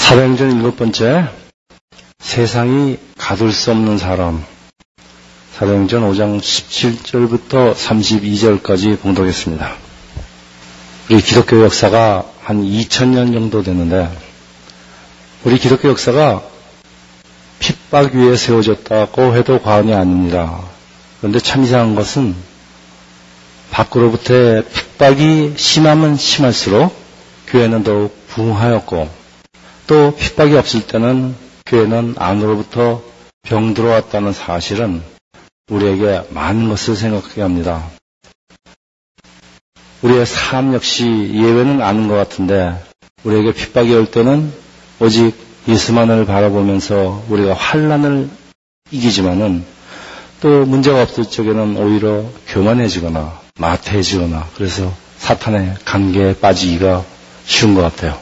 사도행전 7번째, 세상이 가둘 수 없는 사람. 사도행전 5장 17절부터 32절까지 봉독했습니다. 우리 기독교 역사가 한 2000년 정도 됐는데, 우리 기독교 역사가 핍박 위에 세워졌다고 해도 과언이 아닙니다. 그런데 참 이상한 것은 밖으로부터의 핍박이 심하면 심할수록 교회는 더욱 부흥하였고, 또 핍박이 없을 때는 교회는 안으로부터 병 들어왔다는 사실은 우리에게 많은 것을 생각하게 합니다. 우리의 삶 역시 예외는 아닌 것 같은데, 우리에게 핍박이 올 때는 오직 예수만을 바라보면서 우리가 환난을 이기지만은, 또 문제가 없을 적에는 오히려 교만해지거나 나태해지거나, 그래서 사탄의 관계에 빠지기가 쉬운 것 같아요.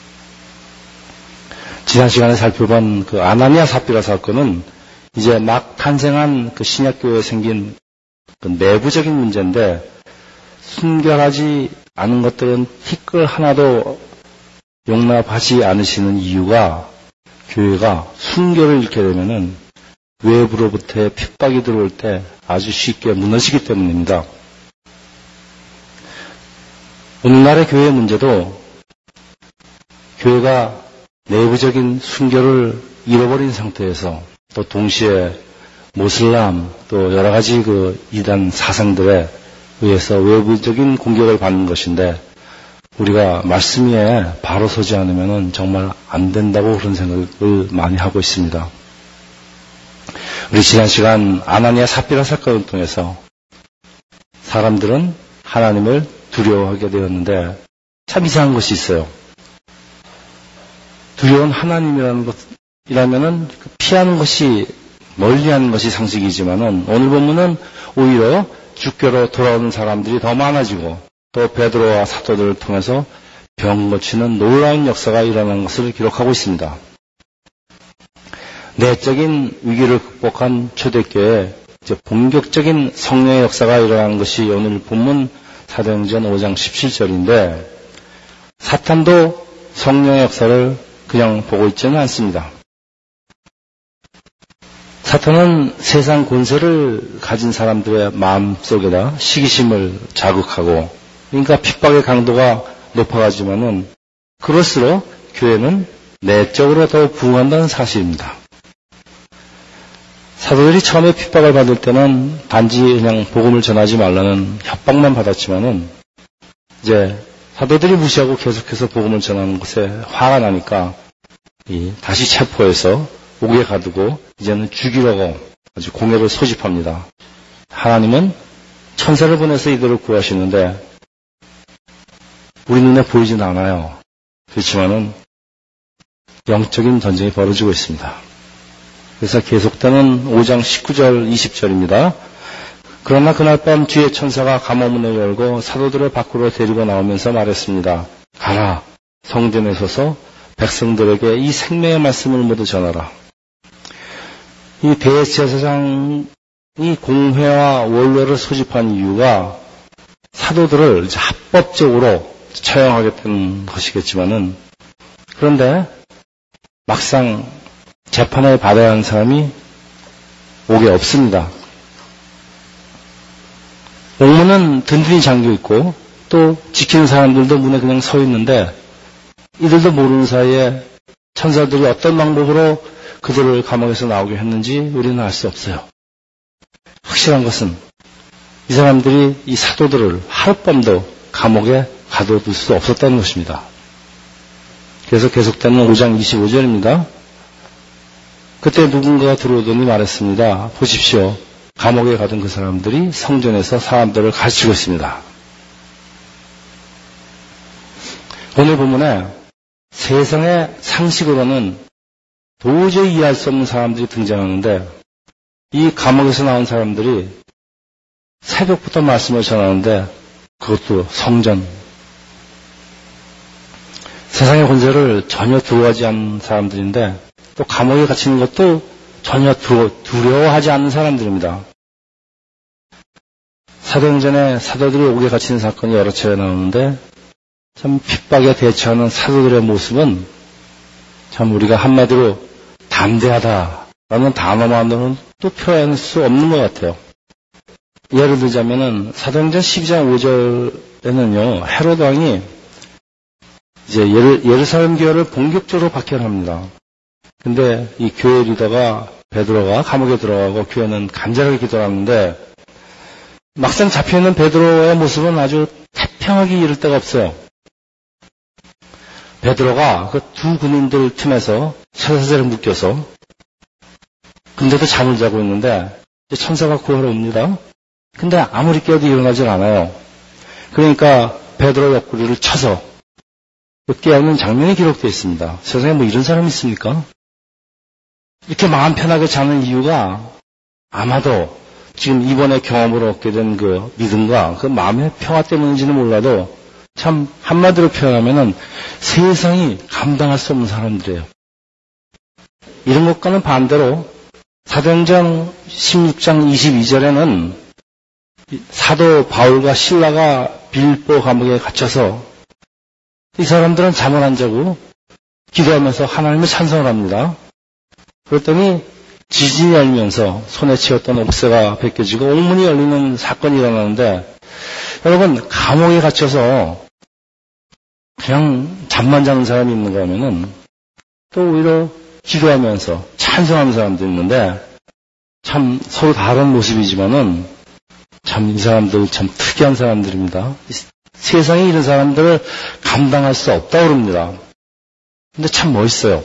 지난 시간에 살펴본 그 아나니아 삽비라 사건은 이제 막 탄생한 그 신약교회에 생긴 그 내부적인 문제인데, 순결하지 않은 것들은 티끌 하나도 용납하지 않으시는 이유가, 교회가 순결을 잃게 되면은 외부로부터의 핍박이 들어올 때 아주 쉽게 무너지기 때문입니다. 오늘날의 교회의 문제도 교회가 내부적인 순결을 잃어버린 상태에서, 또 동시에 모슬람, 또 여러 가지 그 이단 사상들에 의해서 외부적인 공격을 받는 것인데, 우리가 말씀 위에 바로 서지 않으면 정말 안 된다고 그런 생각을 많이 하고 있습니다. 우리 지난 시간 아나니아 삽비라 사건을 통해서 사람들은 하나님을 두려워하게 되었는데, 참 이상한 것이 있어요. 두려운 하나님이라는 것이라면은 피하는 것이, 멀리하는 것이 상식이지만은, 오늘 본문은 오히려 주께로 돌아오는 사람들이 더 많아지고, 또 베드로와 사도들을 통해서 병 고치는 놀라운 역사가 일어난 것을 기록하고 있습니다. 내적인 위기를 극복한 초대교회에 이제 본격적인 성령의 역사가 일어나는 것이 오늘 본문 사도행전 5장 17절인데, 사탄도 성령의 역사를 그냥 보고 있지는 않습니다. 사탄은 세상 권세를 가진 사람들의 마음속에다 시기심을 자극하고, 그러니까 핍박의 강도가 높아가지만은 그럴수록 교회는 내적으로 더 부흥한다는 사실입니다. 사도들이 처음에 핍박을 받을 때는 단지 그냥 복음을 전하지 말라는 협박만 받았지만은, 이제 사도들이 무시하고 계속해서 복음을 전하는 것에 화가 나니까 다시 체포해서 옥에 가두고 이제는 죽이려고 아주 공약을 소집합니다. 하나님은 천사를 보내서 이들을 구하시는데 우리 눈에 보이진 않아요. 그렇지만은 영적인 전쟁이 벌어지고 있습니다. 그래서 계속되는 5장 19절 20절입니다. 그러나 그날 밤 주의 천사가 감화문을 열고 사도들을 밖으로 데리고 나오면서 말했습니다. 가라, 성전에 서서 백성들에게 이 생명의 말씀을 모두 전하라. 이 대제사장이 공회와 원로를 소집한 이유가 사도들을 이제 합법적으로 처형하겠다는 것이겠지만은, 그런데 막상 재판을 받아야 하는 사람이 옥에 없습니다. 옥문은 든든히 잠겨 있고, 또 지키는 사람들도 문에 그냥 서 있는데, 이들도 모르는 사이에 천사들이 어떤 방법으로 그들을 감옥에서 나오게 했는지 우리는 알 수 없어요. 확실한 것은 이 사람들이 이 사도들을 하룻밤도 감옥에 가둬둘 수 없었다는 것입니다. 그래서 계속되는 5장 25절입니다. 그때 누군가가 들어오더니 말했습니다. 보십시오. 감옥에 가둔 그 사람들이 성전에서 사람들을 가르치고 있습니다. 오늘 본문에 세상의 상식으로는 도저히 이해할 수 없는 사람들이 등장하는데, 이 감옥에서 나온 사람들이 새벽부터 말씀을 전하는데, 그것도 성전. 세상의 권세를 전혀 두려워하지 않는 사람들인데, 또 감옥에 갇히는 것도 전혀 두려워하지 않는 사람들입니다. 사도행전에 사도들이 옥에 갇히는 사건이 여러 차례 나오는데, 참 핍박에 대처하는 사도들의 모습은 참 우리가 한마디로 담대하다라는 단어만으로는 또 표현할 수 없는 것 같아요. 예를 들자면은 사도행전 12장 5절에는요, 헤로드 왕이 이제 예루살렘 교회를 본격적으로 박해합니다. 근데 이 교회 리더가 베드로가 감옥에 들어가고 교회는 간절하게 기도하는데 막상 잡혀있는 베드로의 모습은 아주 태평하게 이를 데가 없어요. 베드로가 그 두 군인들 틈에서 쇠사슬에 묶여서 근데도 잠을 자고 있는데 천사가 구하러 옵니다. 근데 아무리 깨워도 일어나질 않아요. 그러니까 베드로 옆구리를 쳐서 깨우는 장면이 기록되어 있습니다. 세상에 뭐 이런 사람이 있습니까? 이렇게 마음 편하게 자는 이유가 아마도 지금 이번에 경험으로 얻게 된 그 믿음과 그 마음의 평화 때문인지는 몰라도 참 한마디로 표현하면은 세상이 감당할 수 없는 사람들이에요. 이런 것과는 반대로 사도행전 16장 22절에는 사도 바울과 실라가 빌보 감옥에 갇혀서 이 사람들은 잠을 안 자고 기도하면서 하나님을 찬송을 합니다. 그랬더니 지진이 열리면서 손에 쥐었던 옥새가 벗겨지고 옥문이 열리는 사건이 일어나는데 여러분 감옥에 갇혀서 그냥 잠만 자는 사람이 있는 거면은 또 오히려 기도하면서 찬송하는 사람도 있는데 참 서로 다른 모습이지만은 참 이 사람들 참 특이한 사람들입니다. 세상에 이런 사람들을 감당할 수 없다고 그럽니다. 근데 참 멋있어요.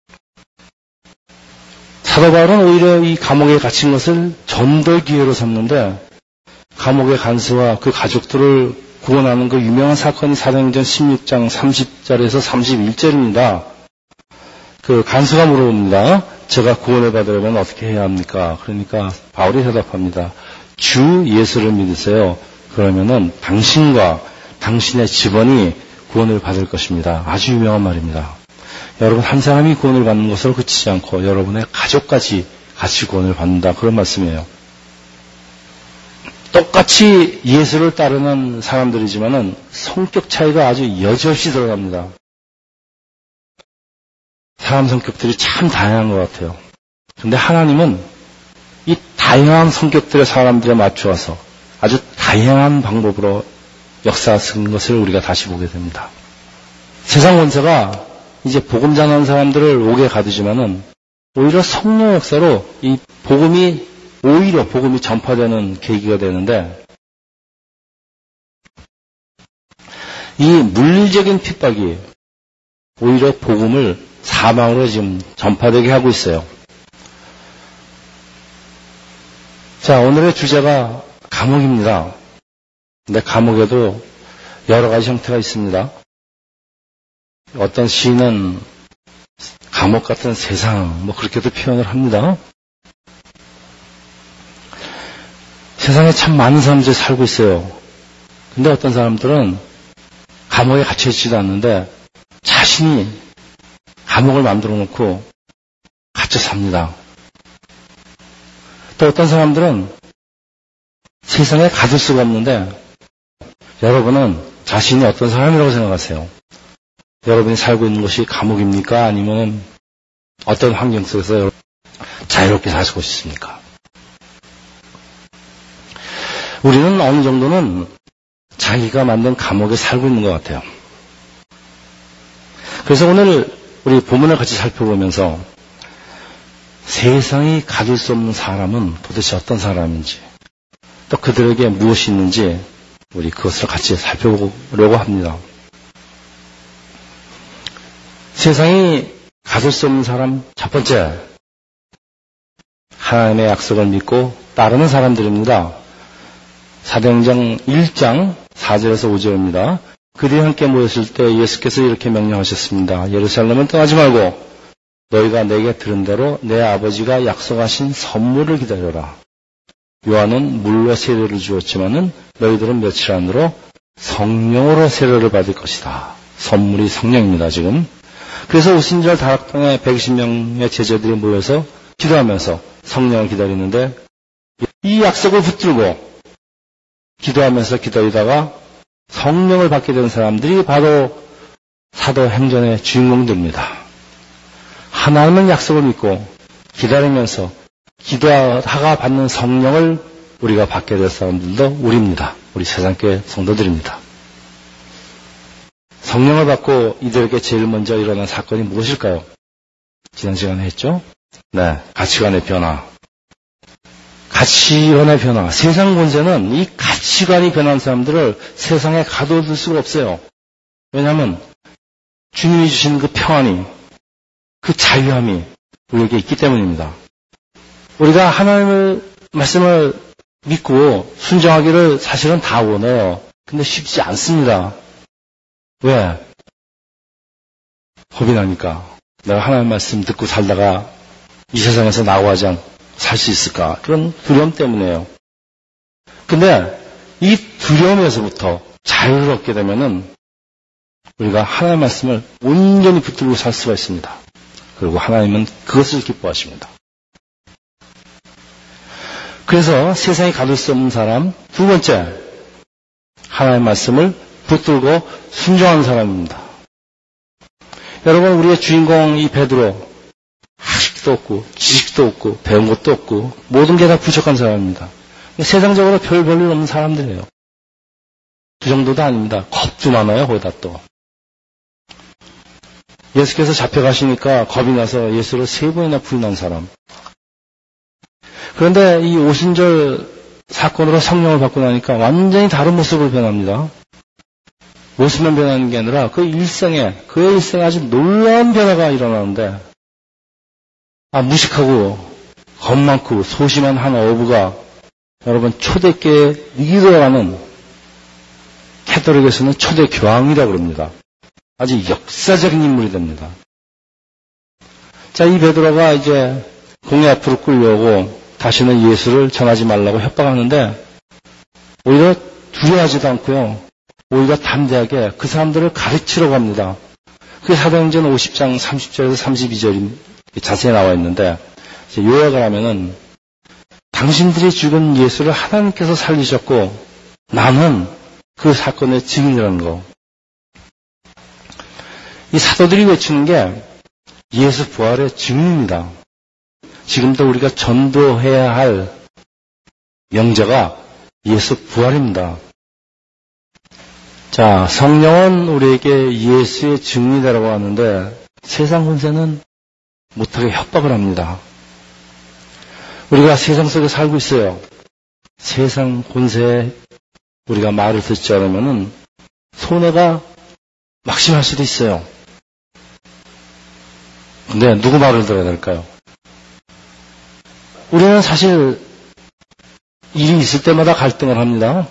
사도 바울은 오히려 이 감옥에 갇힌 것을 전도 기회로 삼는데 감옥의 간수와 그 가족들을 구원하는 그 유명한 사건이 사도행전 16장 30절에서 31절입니다. 그 간수가 물어봅니다. 제가 구원을 받으려면 어떻게 해야 합니까? 그러니까 바울이 대답합니다. 주 예수를 믿으세요. 그러면은 당신과 당신의 집안이 구원을 받을 것입니다. 아주 유명한 말입니다. 여러분 한 사람이 구원을 받는 것으로 그치지 않고 여러분의 가족까지 같이 구원을 받는다. 그런 말씀이에요. 똑같이 예수를 따르는 사람들이지만은 성격 차이가 아주 여지없이 들어갑니다. 사람 성격들이 참 다양한 것 같아요. 그런데 하나님은 이 다양한 성격들의 사람들에 맞추어서 아주 다양한 방법으로 역사하신 것을 우리가 다시 보게 됩니다. 세상 권세가 이제 복음 전하는 사람들을 옥에 가두지만은 오히려 성령 역사로 이 복음이 전파되는 계기가 되는데 이 물리적인 핍박이 오히려 복음을 사방으로 지금 전파되게 하고 있어요. 자, 오늘의 주제가 감옥입니다. 근데 감옥에도 여러 가지 형태가 있습니다. 어떤 시인은 감옥 같은 세상, 그렇게도 표현을 합니다. 세상에 참 많은 사람들이 살고 있어요. 근데 어떤 사람들은 감옥에 갇혀있지도 않는데 자신이 감옥을 만들어 놓고 갇혀 삽니다. 또 어떤 사람들은 세상에 가둘 수가 없는데 여러분은 자신이 어떤 사람이라고 생각하세요? 여러분이 살고 있는 곳이 감옥입니까? 아니면 어떤 환경 속에서 자유롭게 살고 있습니까? 우리는 어느 정도는 자기가 만든 감옥에 살고 있는 것 같아요. 그래서 오늘 우리 본문을 같이 살펴보면서 세상이 가질 수 없는 사람은 도대체 어떤 사람인지 또 그들에게 무엇이 있는지 우리 그것을 같이 살펴보려고 합니다. 세상이 가질 수 없는 사람 첫 번째, 하나님의 약속을 믿고 따르는 사람들입니다. 사도행전 1장 4절에서 5절입니다. 그들이 함께 모였을 때 예수께서 이렇게 명령하셨습니다. 예루살렘은 떠나지 말고 너희가 내게 들은 대로 내 아버지가 약속하신 선물을 기다려라. 요한은 물로 세례를 주었지만은 너희들은 며칠 안으로 성령으로 세례를 받을 것이다. 선물이 성령입니다, 지금. 그래서 오순절 다락방에 120명의 제자들이 모여서 기도하면서 성령을 기다리는데 이 약속을 붙들고 기도하면서 기다리다가 성령을 받게 된 사람들이 바로 사도행전의 주인공들입니다. 하나님은 약속을 믿고 기다리면서 기도하다가 받는 성령을 우리가 받게 될 사람들도 우리입니다. 우리 세상교회 성도들입니다. 성령을 받고 이들에게 제일 먼저 일어난 사건이 무엇일까요? 지난 시간에 했죠? 네, 가치관의 변화. 가치관의 변화. 세상 권세는 이 가치관이 변한 사람들을 세상에 가둬둘 수가 없어요. 왜냐하면 주님이 주신 그 평안이, 그 자유함이 우리에게 있기 때문입니다. 우리가 하나님의 말씀을 믿고 순종하기를 사실은 다 원해요. 근데 쉽지 않습니다. 왜? 겁이 나니까. 내가 하나님의 말씀 듣고 살다가 이 세상에서 나고하지 않고 살 수 있을까? 그런 두려움 때문에요. 근데 이 두려움에서부터 자유를 얻게 되면은 우리가 하나님의 말씀을 온전히 붙들고 살 수가 있습니다. 그리고 하나님은 그것을 기뻐하십니다. 그래서 세상에 가둘 수 없는 사람, 두 번째, 하나님의 말씀을 붙들고 순종하는 사람입니다. 여러분, 우리의 주인공 이 베드로, 학식도 없고 지식도 없고 배운 것도 없고 모든 게 다 부족한 사람입니다. 세상적으로 별 볼일 없는 사람들이에요. 그 정도도 아닙니다. 겁도 많아요. 거기다 또. 예수께서 잡혀가시니까 겁이 나서 예수를 3번이나 부인한 사람. 그런데 이 오순절 사건으로 성령을 받고 나니까 완전히 다른 모습으로 변합니다. 모습만 변하는 게 아니라 그의 일생에 아주 놀라운 변화가 일어나는데, 무식하고 겁 많고 소심한 한 어부가 여러분 초대교회 리더라는, 캐톨릭에서는 초대 교황이라고 그럽니다. 아주 역사적인 인물이 됩니다. 자, 이 베드로가 이제 공회 앞으로 끌려오고 다시는 예수를 전하지 말라고 협박하는데 오히려 두려워하지도 않고요. 오히려 담대하게 그 사람들을 가르치려고 합니다. 그게 사도행전 50장 30절에서 32절이 자세히 나와 있는데, 요약을 하면은 당신들이 죽은 예수를 하나님께서 살리셨고 나는 그 사건의 증인이라는 거. 이 사도들이 외치는 게 예수 부활의 증인입니다. 지금도 우리가 전도해야 할 명제가 예수 부활입니다. 자, 성령은 우리에게 예수의 증인이라고 하는데 세상 권세는 못하게 협박을 합니다. 우리가 세상 속에 살고 있어요. 세상 권세에 우리가 말을 듣지 않으면 손해가 막심할 수도 있어요. 근데 누구 말을 들어야 될까요? 우리는 사실 일이 있을 때마다 갈등을 합니다.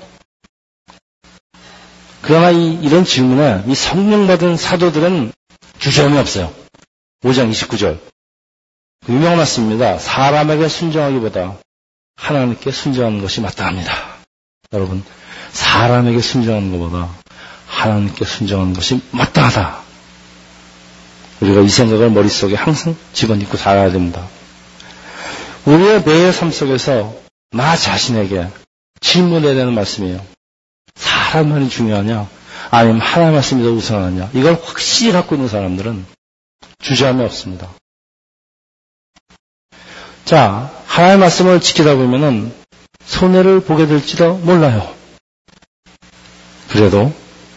그러나 이런 질문에 이 성령 받은 사도들은 주저함이 없어요. 5장 29절. 유명한 말씀입니다. 사람에게 순종하기보다 하나님께 순종하는 것이 마땅합니다. 여러분, 사람에게 순종하는 것보다 하나님께 순종하는 것이 마땅하다. 우리가 이 생각을 머릿속에 항상 집어넣고 살아야 됩니다. 우리의 매의 삶 속에서 나 자신에게 질문해야 되는 말씀이에요. 사람만이 중요하냐? 아니면 하나님의 말씀이 더 우선하냐? 이걸 확실히 갖고 있는 사람들은 주저함이 없습니다. 자, 하나님의 말씀을 지키다 보면은 손해를 보게 될지도 몰라요. 그래도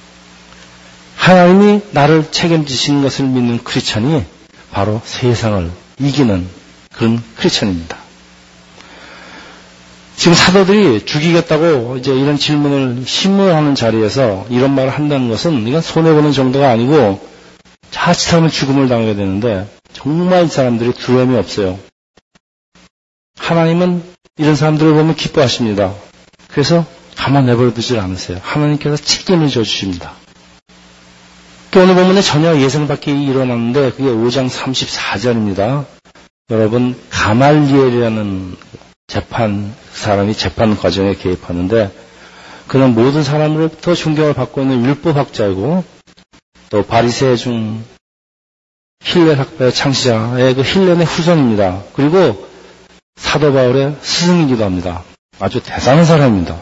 하나님이 나를 책임지신 것을 믿는 크리스찬이 바로 세상을 이기는 그런 크리스찬입니다. 지금 사도들이 죽이겠다고 이제 이런 질문을 신문하는 자리에서 이런 말을 한다는 것은 이건 손해보는 정도가 아니고 자칫하면 죽음을 당하게 되는데 정말 이 사람들이 두려움이 없어요. 하나님은 이런 사람들을 보면 기뻐하십니다. 그래서 가만 내버려 두질 않으세요. 하나님께서 책임을 져주십니다. 또 오늘 본문에 전혀 예상 밖의 일이 일어났는데 그게 5장 34절입니다. 여러분, 가말리엘이라는 사람이 재판 과정에 개입하는데 그는 모든 사람으로부터 존경을 받고 있는 율법학자이고 또 바리새 중 힐렌 학파의 창시자의 그 힐렌의 후손입니다. 그리고 사도 바울의 스승이기도 합니다. 아주 대단한 사람입니다.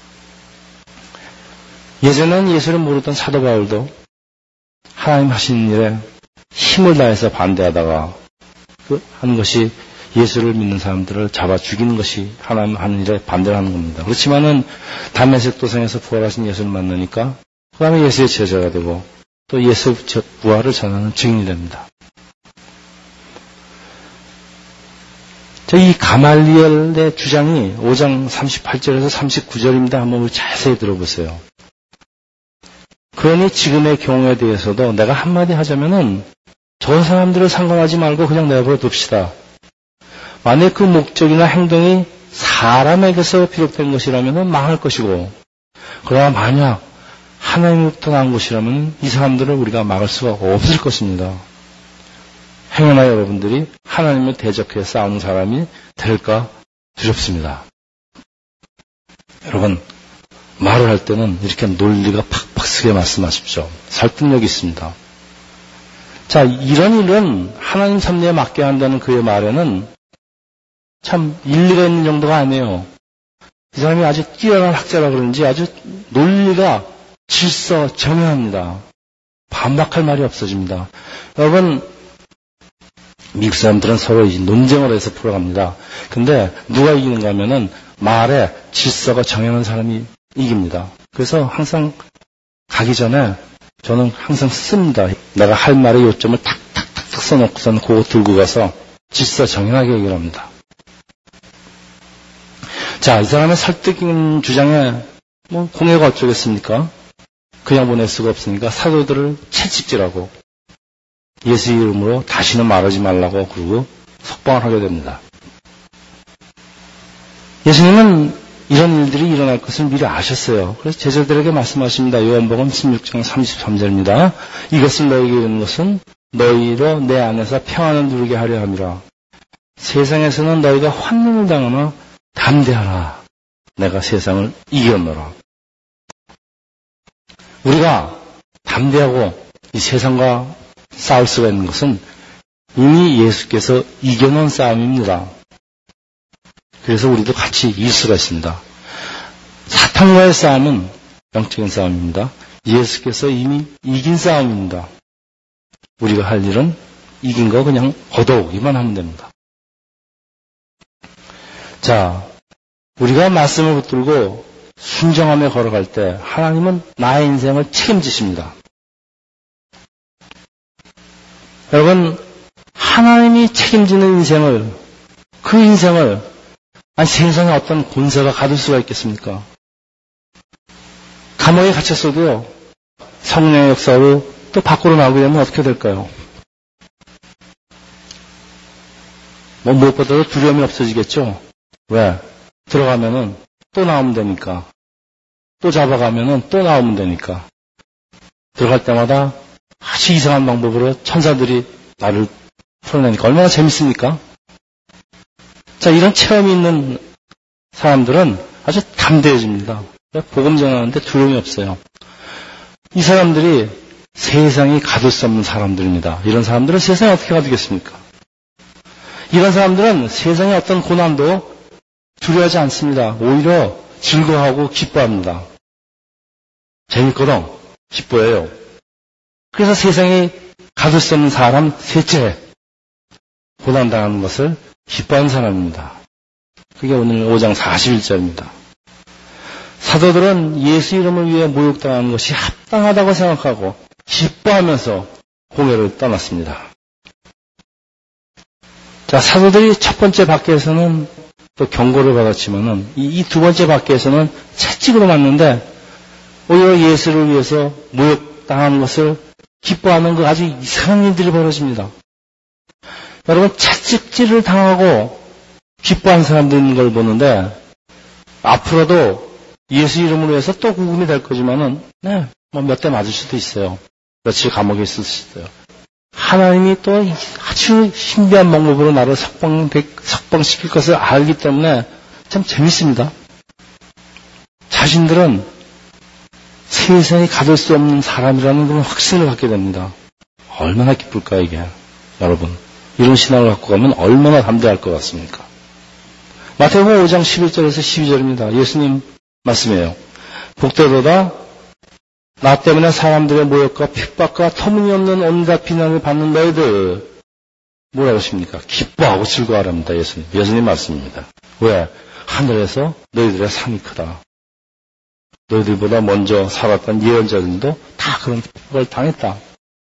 예전에는 예수를 모르던 사도 바울도 하나님 하시는 일에 힘을 다해서 반대하다가 하는 것이 예수를 믿는 사람들을 잡아 죽이는 것이 하나님 하는 일에 반대를 하는 겁니다. 그렇지만은 다메섹 도상에서 부활하신 예수를 만나니까 그 다음에 예수의 제자가 되고 또 예수 부활을 전하는 증인이 됩니다. 이 가말리엘의 주장이 5장 38절에서 39절입니다. 한번 자세히 들어보세요. 그러니 지금의 경우에 대해서도 내가 한마디 하자면은 저 사람들을 상관하지 말고 그냥 내버려 둡시다. 만약 그 목적이나 행동이 사람에게서 비롯된 것이라면 망할 것이고, 그러나 만약 하나님으로부터 나온 것이라면 이 사람들을 우리가 막을 수가 없을 것입니다. 행여나 여러분들이 하나님을 대적해 싸우는 사람이 될까 두렵습니다. 여러분, 말을 할 때는 이렇게 논리가 팍팍 쓰게 말씀하십시오. 설득력이 있습니다. 자, 이런 일은 하나님 섭리에 맡겨야 한다는 그의 말에는 참 일리가 있는 정도가 아니에요. 이 사람이 아주 뛰어난 학자라 그런지 아주 논리가 질서정연합니다. 반박할 말이 없어집니다. 여러분, 미국 사람들은 서로 논쟁을 해서 풀어갑니다. 근데 누가 이기는가 하면은 말에 질서가 정연한 사람이 이깁니다. 그래서 항상 가기 전에 저는 항상 씁니다. 내가 할 말의 요점을 탁탁탁탁 써놓고선 그거 들고 가서 질서 정연하게 얘기를 합니다. 자, 이 사람의 설득인 주장에 공회가 어쩌겠습니까? 그냥 보낼 수가 없으니까 사도들을 채찍질하고 예수 이름으로 다시는 말하지 말라고 그러고 석방을 하게 됩니다. 예수님은 이런 일들이 일어날 것을 미리 아셨어요. 그래서 제자들에게 말씀하십니다. 요한복음 16장 33절입니다. 이것을 너희에게 이르는 것은 너희로 내 안에서 평안을 누리게 하려 함이라. 세상에서는 너희가 환난을 당하나 담대하라. 내가 세상을 이겼노라. 우리가 담대하고 이 세상과 싸울 수가 있는 것은 이미 예수께서 이겨놓은 싸움입니다. 그래서 우리도 같이 이길 수가 있습니다. 사탄과의 싸움은 영적인 싸움입니다. 예수께서 이미 이긴 싸움입니다. 우리가 할 일은 이긴 거 그냥 얻어오기만 하면 됩니다. 자, 우리가 말씀을 붙들고 순정하며 걸어갈 때 하나님은 나의 인생을 책임지십니다. 여러분, 하나님이 책임지는 인생을, 그 인생을 아니 세상에 어떤 권세가 가둘 수가 있겠습니까? 감옥에 갇혔어도요, 성령의 역사로 또 밖으로 나오게 되면 어떻게 될까요? 무엇보다도 두려움이 없어지겠죠? 왜? 들어가면은 또 나오면 되니까. 또 잡아가면은 또 나오면 되니까. 들어갈 때마다 아주 이상한 방법으로 천사들이 나를 풀어내니까 얼마나 재밌습니까? 자, 이런 체험이 있는 사람들은 아주 담대해집니다. 복음 전하는데 두려움이 없어요. 이 사람들이 세상이 가둘 수 없는 사람들입니다. 이런 사람들은 세상에 어떻게 가두겠습니까? 이런 사람들은 세상의 어떤 고난도 두려워하지 않습니다. 오히려 즐거워하고 기뻐합니다. 재밌거든 기뻐해요. 그래서 세상에 가둘 수 없는 사람 셋째, 고난당하는 것을 기뻐하는 사람입니다. 그게 오늘 5장 41절입니다. 사도들은 예수 이름을 위해 모욕당하는 것이 합당하다고 생각하고 기뻐하면서 공회를 떠났습니다. 자, 사도들이 첫 번째 밖에서는 또 경고를 받았지만은 이 두 번째 밖에서는 채찍으로 맞는데 오히려 예수를 위해서 모욕당하는 것을 기뻐하는 그 아주 이상한 일들이 벌어집니다. 여러분, 채찍질을 당하고 기뻐하는 사람들 있는 걸 보는데 앞으로도 예수 이름으로 해서 또 구금이 될 거지만은 몇 대 맞을 수도 있어요. 며칠 감옥에 있을 수도 있어요. 하나님이 또 아주 신비한 방법으로 나를 석방시킬 것을 알기 때문에 참 재밌습니다. 자신들은 세상에 가둘 수 없는 사람이라는 그런 확신을 갖게 됩니다. 얼마나 기쁠까 이게. 여러분, 이런 신앙을 갖고 가면 얼마나 담대할 것 같습니까? 마태복음 5장 11절에서 12절입니다. 예수님 말씀이에요. 복되도다 나 때문에 사람들의 모욕과 핍박과 터무니없는 온갖 비난을 받는 너희들. 뭐라고 하십니까? 기뻐하고 즐거워하랍니다. 예수님 말씀입니다. 왜? 하늘에서 너희들의 상이 크다. 너희들보다 먼저 살았던 예언자들도 다 그런 걸 당했다.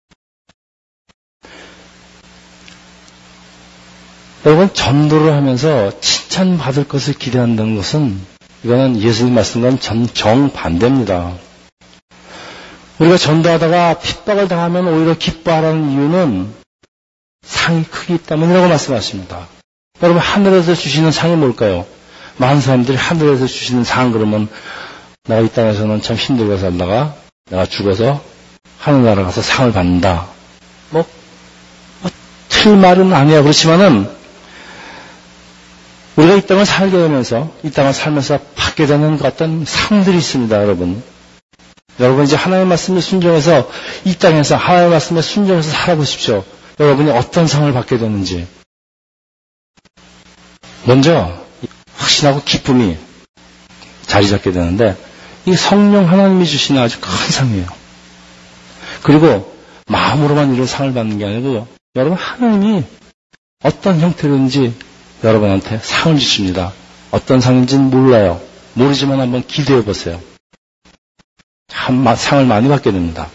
여러분, 전도를 하면서 칭찬받을 것을 기대한다는 것은 이거는 예수님 말씀과는 정반대입니다. 우리가 전도하다가 핍박을 당하면 오히려 기뻐하라는 이유는 상이 크기 때문이라고 말씀하십니다. 여러분, 하늘에서 주시는 상이 뭘까요? 많은 사람들이 하늘에서 주시는 상 그러면 내가 이 땅에서는 참 힘들게 살다가 내가 죽어서 하늘나라 가서 상을 받는다. 틀 말은 아니야. 그렇지만은 우리가 이 땅을 살게 되면서 이 땅을 살면서 받게 되는 어떤 상들이 있습니다. 여러분 이제 하나님의 말씀에 순종해서 이 땅에서 하나님의 말씀에 순종해서 살아보십시오. 여러분이 어떤 상을 받게 되는지. 먼저 확신하고 기쁨이 자리 잡게 되는데 이 성령 하나님이 주시는 아주 큰 상이에요. 그리고 마음으로만 이런 상을 받는 게 아니고 여러분 하나님이 어떤 형태로든지 여러분한테 상을 주십니다. 어떤 상인지는 몰라요. 모르지만 한번 기대해 보세요. 참 상을 많이 받게 됩니다.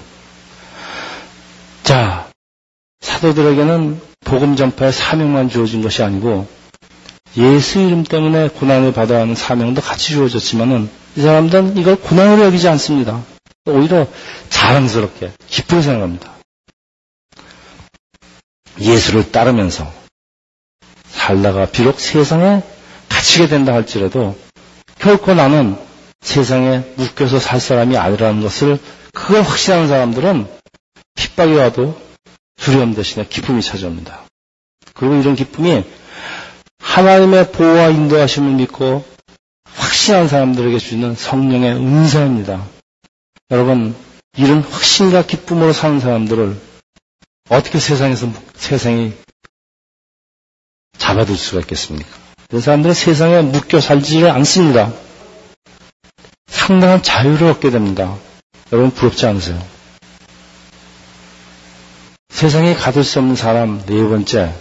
자, 사도들에게는 복음 전파의 사명만 주어진 것이 아니고 예수 이름 때문에 고난을 받아야 하는 사명도 같이 주어졌지만은 이 사람들은 이걸 고난으로 여기지 않습니다. 오히려 자랑스럽게 기쁘게 생각합니다. 예수를 따르면서 살다가 비록 세상에 갇히게 된다 할지라도 결코 나는 세상에 묶여서 살 사람이 아니라는 것을 그걸 확신하는 사람들은 핍박이 와도 두려움 대신에 기쁨이 찾아옵니다. 그리고 이런 기쁨이 하나님의 보호와 인도하심을 믿고 확신한 사람들에게 주는 성령의 은사입니다. 여러분, 이런 확신과 기쁨으로 사는 사람들을 어떻게 세상이 잡아둘 수가 있겠습니까? 이런 사람들은 세상에 묶여 살지를 않습니다. 상당한 자유를 얻게 됩니다. 여러분 부럽지 않으세요? 세상에 가둘 수 없는 사람 네 번째,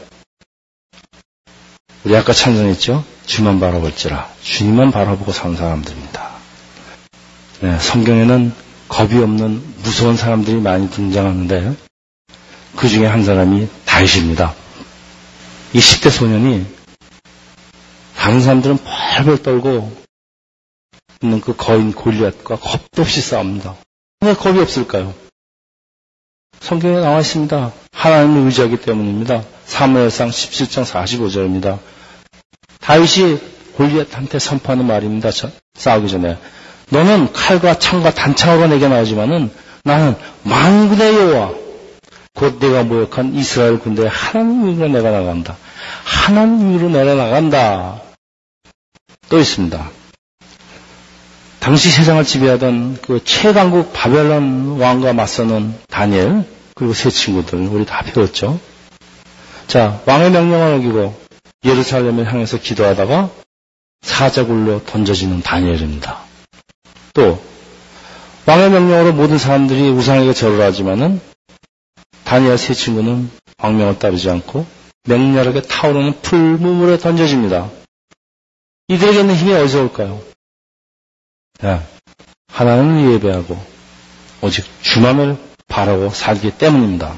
우리 아까 찬송했죠? 주만 바라볼지라. 주님만 바라보고 사는 사람들입니다. 네, 성경에는 겁이 없는 무서운 사람들이 많이 등장하는데 그 중에 한 사람이 다윗입니다. 이 10대 소년이 다른 사람들은 벌벌 떨고 있는 그 거인 골리앗과 겁도 없이 싸웁니다. 왜 겁이 없을까요? 성경에 나와 있습니다. 하나님을 의지하기 때문입니다. 사무엘상 17장 45절입니다. 다윗이 골리앗한테 선포하는 말입니다. 싸우기 전에. 너는 칼과 창과 단창으로 내게 나오지만은 나는 만군의 여호와 곧 내가 모욕한 이스라엘 군대에 하나님 위로 내가 나간다. 하나님 위로 내가 나간다. 또 있습니다. 당시 세상을 지배하던 그 최강국 바벨론 왕과 맞서는 다니엘 그리고 세 친구들 우리 다 배웠죠. 자, 왕의 명령을 어기고 예루살렘을 향해서 기도하다가 사자굴로 던져지는 다니엘입니다. 또 왕의 명령으로 모든 사람들이 우상에게 절을 하지만은 다니엘 세 친구는 왕명을 따르지 않고 맹렬하게 타오르는 풀무물에 던져집니다. 이들에게 있는 힘이 어디서 올까요? 네, 하나님을 예배하고 오직 주만을 바라고 살기 때문입니다.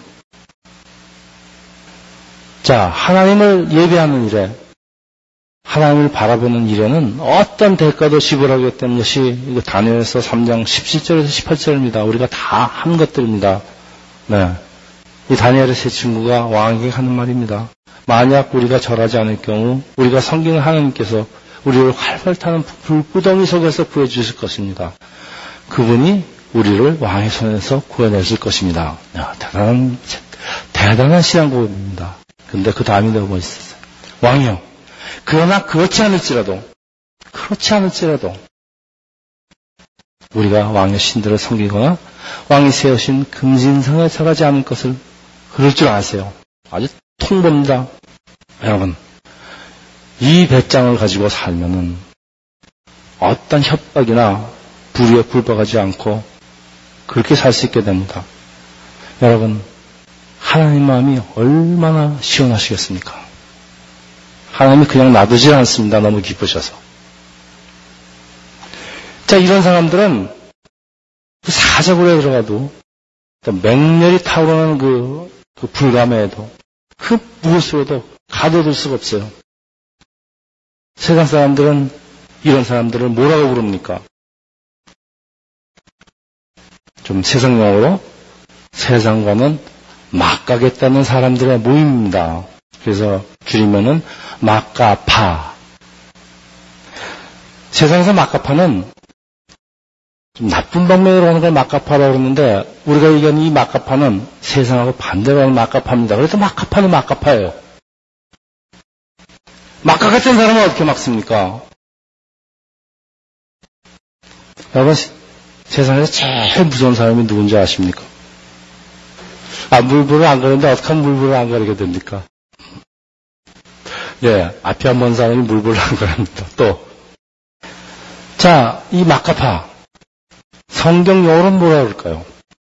자, 하나님을 예배하는 일에 하나님을 바라보는 일에는 어떤 대가도 지불하겠다는 것이 다니엘서 3장 17절에서 18절입니다. 우리가 다 한 것들입니다. 네, 이 다니엘의 세 친구가 왕에게 하는 말입니다. 만약 우리가 절하지 않을 경우 우리가 섬기는 하나님께서 우리를 활활 타는 불구덩이 속에서 구해주실 것입니다. 그분이 우리를 왕의 손에서 구해내실 것입니다. 야, 대단한 신앙 고백입니다. 근데 그 다음이 너무 멋있었어요. 왕이요. 그러나 그렇지 않을지라도 우리가 왕의 신들을 섬기거나 왕이 세우신 금신성에 절하지 않을 것을 그럴 줄 아세요. 아주 통보입니다. 여러분, 이 배짱을 가지고 살면은 어떤 협박이나 불의에 굴복하지 않고 그렇게 살 수 있게 됩니다. 여러분, 하나님 마음이 얼마나 시원하시겠습니까? 하나님이 그냥 놔두질 않습니다. 너무 기쁘셔서. 자, 이런 사람들은 그 사자굴에 들어가도 맹렬히 타오르는 그 불감에도 그 무엇으로도 가둬둘 수가 없어요. 세상 사람들은 이런 사람들을 뭐라고 부릅니까? 좀 세상용어로 세상과는 막가겠다는 사람들의 모임입니다. 그래서 줄이면은 막가파. 세상에서 막가파는 좀 나쁜 방면으로 하는 걸 막가파라고 그러는데 우리가 얘기하는 이 막가파는 세상하고 반대로 하는 막가파입니다. 그래서 막가파는 막가파예요. 막가 같은 사람은 어떻게 막습니까? 여러분, 세상에서 제일 무서운 사람이 누군지 아십니까? 물불을 안 가는데 어떻게 하면 물불을 안 가리게 됩니까? 예, 앞에 한 번 사람이 물불을 안 가립니다. 또. 자, 이 막가파. 성경 용어로는 뭐라 그럴까요?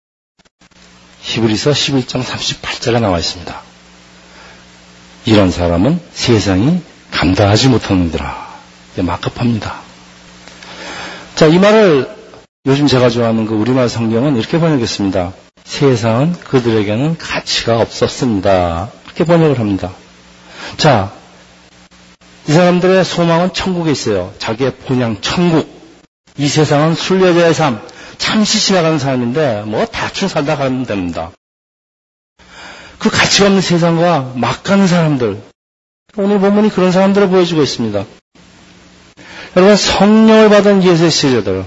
히브리서 11장 38절에 나와 있습니다. 이런 사람은 세상이 감당하지 못하는더라. 막가파입니다. 자, 이 말을 요즘 제가 좋아하는 그 우리말 성경은 이렇게 번역했습니다. 세상은 그들에게는 가치가 없었습니다. 이렇게 번역을 합니다. 자, 이 사람들의 소망은 천국에 있어요. 자기의 본향 천국. 이 세상은 순례자의 삶, 잠시 지나가는 삶인데 뭐 대충 살다 가면 됩니다. 그 가치가 없는 세상과 막 가는 사람들. 오늘 본문이 그런 사람들을 보여주고 있습니다. 여러분, 성령을 받은 예수의 시대들.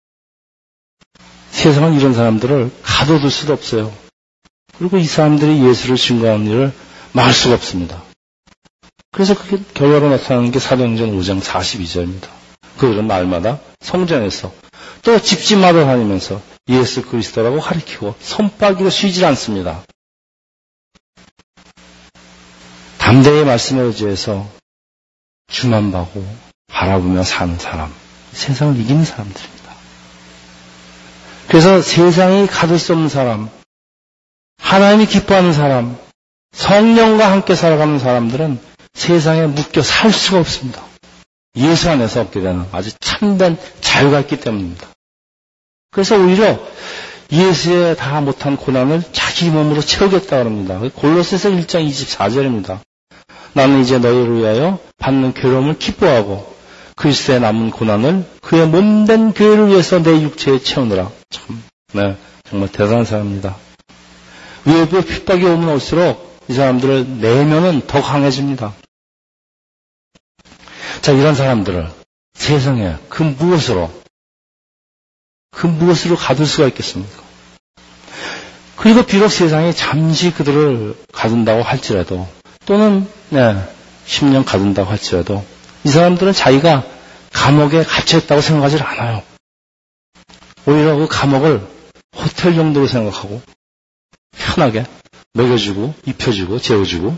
세상은 이런 사람들을 가둬둘 수도 없어요. 그리고 이 사람들이 예수를 증거하는 일을 막을 수가 없습니다. 그래서 그게 결과로 나타나는 게 사도행전 5장 42절입니다. 그들은 날마다 성전에서 또 집집마다 다니면서 예수 그리스도라고 가리키고 손빨기로 쉬질 않습니다. 담대히 말씀에 의지해서 주만 보고 바라보며 사는 사람, 세상을 이기는 사람들입니다. 그래서 세상이 가둘 수 없는 사람, 하나님이 기뻐하는 사람, 성령과 함께 살아가는 사람들은 세상에 묶여 살 수가 없습니다. 예수 안에서 얻게 되는 아주 참된 자유가 있기 때문입니다. 그래서 오히려 예수에 다 못한 고난을 자기 몸으로 채우겠다고 합니다. 골로새서 1장 24절입니다. 나는 이제 너희를 위하여 받는 괴로움을 기뻐하고 그리스도에 남은 고난을 그의 몸된 교회를 위해서 내 육체에 채우느라. 참, 네, 정말 대단한 사람입니다. 외부의 핍박이 오면 올수록 이 사람들의 내면은 더 강해집니다. 자, 이런 사람들을 세상에 그 무엇으로 가둘 수가 있겠습니까? 그리고 비록 세상이 잠시 그들을 가둔다고 할지라도 또는 10년 가둔다고 할지라도 이 사람들은 자기가 감옥에 갇혀있다고 생각하지 않아요. 오히려 그 감옥을 호텔 정도로 생각하고 편하게 먹여주고 입혀주고 재워주고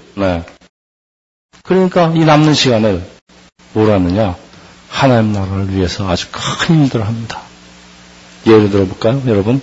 그러니까 이 남는 시간을 뭘 하느냐? 하나님 나라를 위해서 아주 큰 일들을 합니다. 예를 들어볼까요, 여러분?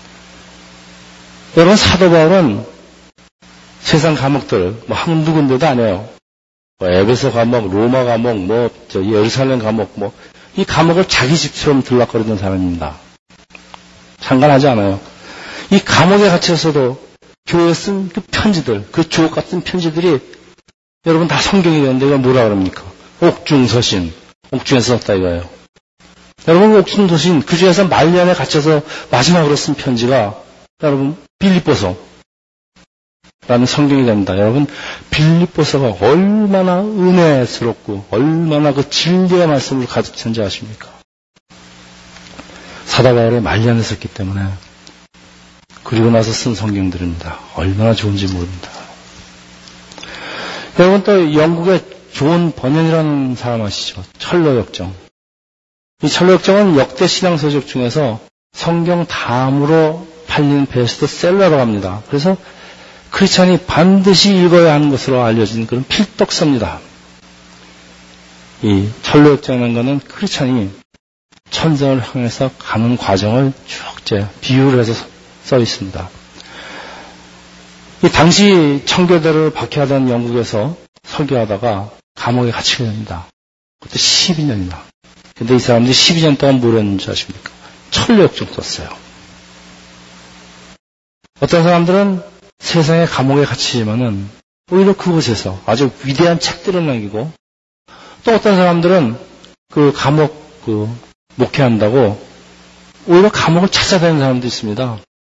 여러분, 사도 바울은 세상 감옥들, 한두 군데도 아니에요. 에베소 감옥, 로마 감옥, 예루살렘 감옥, 이 감옥을 자기 집처럼 들락거리던 사람입니다. 상관하지 않아요. 이 감옥에 갇혀서도 교회에 쓴 그 편지들, 그 주옥 같은 편지들이 여러분 다 성경이 되는데 이걸 뭐라 그럽니까? 옥중서신, 옥중에서 썼다 이거예요. 여러분, 옥중서신, 그 중에서 말년에 갇혀서 마지막으로 쓴 편지가 여러분 빌립보서라는 성경이 됩니다. 여러분, 빌립보서가 얼마나 은혜스럽고 얼마나 그 진리의 말씀을 가득 찬지 아십니까? 사도 바울의 말년에 썼기 때문에 그리고 나서 쓴 성경들입니다. 얼마나 좋은지 모릅니다. 여러분, 또 영국의 존 버년이라는 사람 아시죠? 철로역정. 이 철로역정은 역대 신앙서적 중에서 성경 다음으로 팔리는 베스트셀러라고 합니다. 그래서 크리스찬이 반드시 읽어야 하는 것으로 알려진 그런 필독서입니다. 이 철로역정이라는 것은 크리스찬이 천성을 향해서 가는 과정을 쭉 비유를 해서 써 있습니다. 이 당시 청교도를 박해하던 영국에서 설교하다가 감옥에 갇히게 됩니다. 그때 12년이나. 근데 이 사람들이 12년 동안 뭘 했는지 아십니까? 천력종 썼어요. 어떤 사람들은 세상의 감옥에 갇히지만은 오히려 그곳에서 아주 위대한 책들을 남기고, 또 어떤 사람들은 그 감옥 목회한다고 오히려 감옥을 찾아다니는 사람도 있습니다.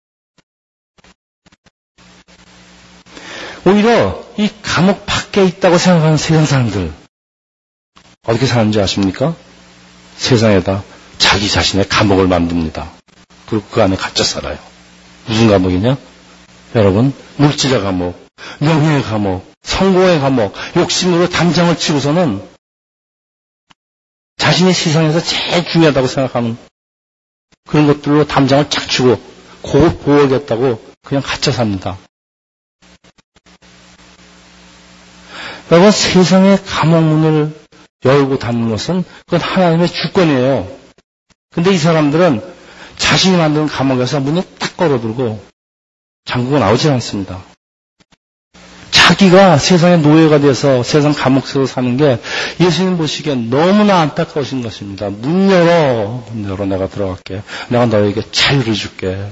오히려 이 감옥 밖에 있다고 생각하는 세상 사람들 어떻게 사는지 아십니까? 세상에다 자기 자신의 감옥을 만듭니다. 그리고 그 안에 갇혀 살아요. 무슨 감옥이냐? 여러분, 물질의 감옥, 명예의 감옥, 성공의 감옥, 욕심으로 담장을 치고서는 자신이 세상에서 제일 중요하다고 생각하는 그런 것들로 담장을 쫙 치고 그걸 보호하겠다고 그냥 갇혀 삽니다. 여러분, 세상의 감옥문을 열고 닫는 것은 그건 하나님의 주권이에요. 근데 이 사람들은 자신이 만든 감옥에서 문을 딱 걸어들고 잠그고 나오지 않습니다. 자기가 세상의 노예가 돼서 세상 감옥 속에서 사는 게 예수님 보시기엔 너무나 안타까우신 것입니다. 문 열어. 내가 들어갈게. 내가 너에게 자유를 줄게.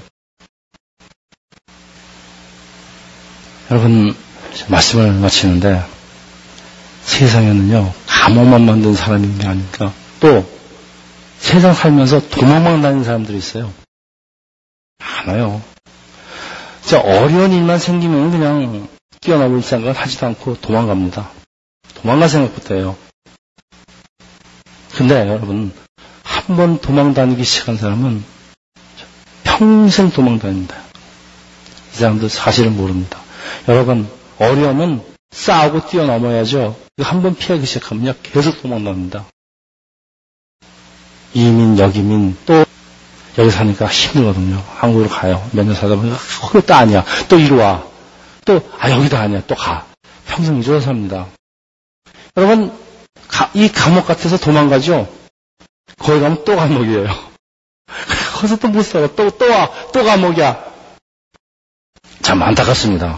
여러분, 말씀을 마치는데 세상에는요, 감옥만 만든 사람이 있는 게 아니니까 또 세상 살면서 도망만 다니는 사람들이 있어요. 많아요. 진짜 어려운 일만 생기면 그냥 뛰어넘을 생각을 하지도 않고 도망갑니다. 도망갈 생각부터 해요. 근데 여러분, 한 번 도망 다니기 시작한 사람은 평생 도망 다닙니다. 이 사람도 사실을 모릅니다. 여러분, 어려움은 싸우고 뛰어넘어야죠. 한 번 피하기 시작하면요, 계속 도망 다닙니다. 이민, 여기민, 또 여기 사니까 힘들거든요. 한국으로 가요. 몇 년 살다 보니까 거기도 아니야. 또 이리 와. 또 여기도 아니야. 또 가. 평생 이러고 삽니다. 여러분, 이 감옥 같아서 도망가죠. 거기 가면 또 감옥이에요. 거기서 또 못 살아. 또 와. 또 감옥이야. 참 안타깝습니다.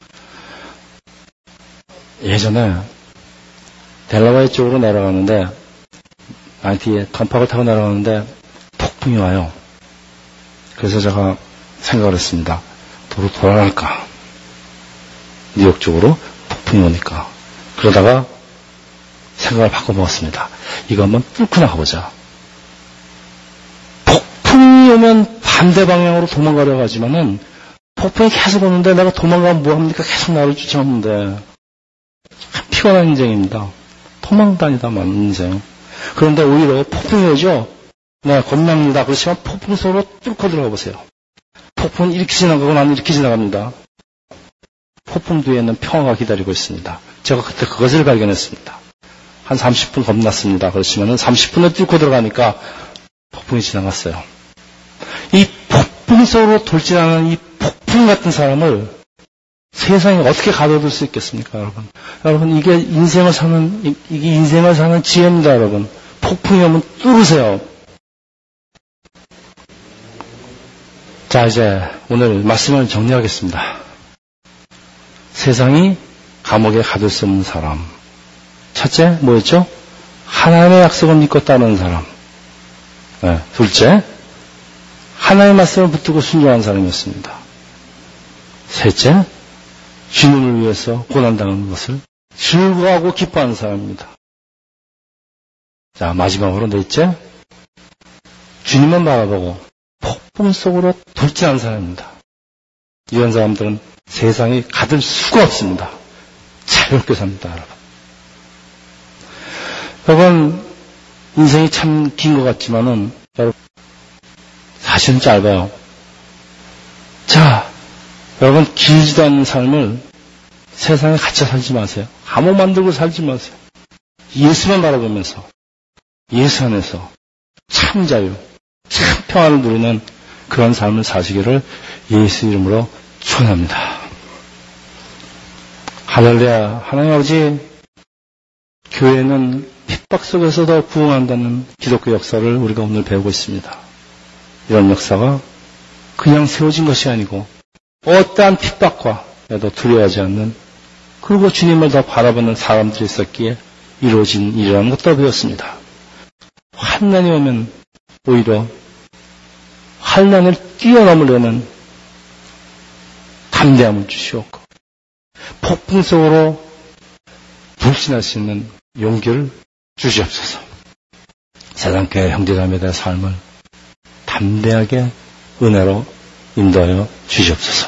예전에 델라웨이 쪽으로 내려가는데, 뒤에 건팍을 타고 내려가는데 폭풍이 와요. 그래서 제가 생각을 했습니다. 도로 돌아갈까? 뉴욕 쪽으로 폭풍이 오니까. 그러다가 생각을 바꿔먹었습니다. 이거 한번 뚫고 나가보자. 폭풍이 오면 반대 방향으로 도망가려고 하지만은 폭풍이 계속 오는데 내가 도망가면 뭐합니까? 계속 나를 쫓아오는데. 참 피곤한 인생입니다. 도망 다니다만 인생. 그런데 오히려 폭풍이 오죠? 네, 겁납니다. 그렇지만 폭풍 속으로 뚫고 들어가 보세요. 폭풍은 이렇게 지나가고 나는 이렇게 지나갑니다. 폭풍 뒤에는 평화가 기다리고 있습니다. 제가 그때 그것을 발견했습니다. 한 30분 겁났습니다. 그렇지만 30분을 뚫고 들어가니까 폭풍이 지나갔어요. 이 폭풍 속으로 돌진하는 이 폭풍 같은 사람을 세상에 어떻게 가둬둘 수 있겠습니까, 여러분? 여러분, 이게 인생을 사는 지혜입니다, 여러분. 폭풍이 오면 뚫으세요. 자, 이제 오늘 말씀을 정리하겠습니다. 세상이 감옥에 가둘 수 없는 사람. 첫째, 뭐였죠? 하나님의 약속을 믿고 따르는 사람. 네, 둘째, 하나님의 말씀을 붙들고 순종한 사람이었습니다. 셋째, 주님을 위해서 고난당하는 것을 즐거워하고 기뻐하는 사람입니다. 자, 마지막으로 넷째, 주님만 바라보고 폭풍 속으로 돌진한 사람입니다. 이런 사람들은 세상에 가둘 수가 없습니다. 자유롭게 삽니다, 여러분. 여러분, 인생이 참 긴 것 같지만은, 여러분, 사실은 짧아요. 자, 여러분, 길지도 않은 삶을 세상에 갇혀 살지 마세요. 감옥 만들고 살지 마세요. 예수만 바라보면서, 예수 안에서 참 자유, 참 평안을 누리는 그런 삶을 사시기를 예수 이름으로 축원합니다. 할렐루야. 하나님 아버지, 교회는 핍박 속에서도 부흥한다는 기독교 역사를 우리가 오늘 배우고 있습니다. 이런 역사가 그냥 세워진 것이 아니고 어떠한 핍박과 에도 두려워하지 않는, 그리고 주님을 더 바라보는 사람들이 있었기에 이루어진 일이라는 것도 배웠습니다. 환난이 오면 오히려 환난을 뛰어넘으려는 담대함을 주시옵고, 폭풍 속으로 불신할 수 있는 용기를 주시옵소서. 세상교회 형제자매들의 삶을 담대하게 은혜로 인도하여 주시옵소서.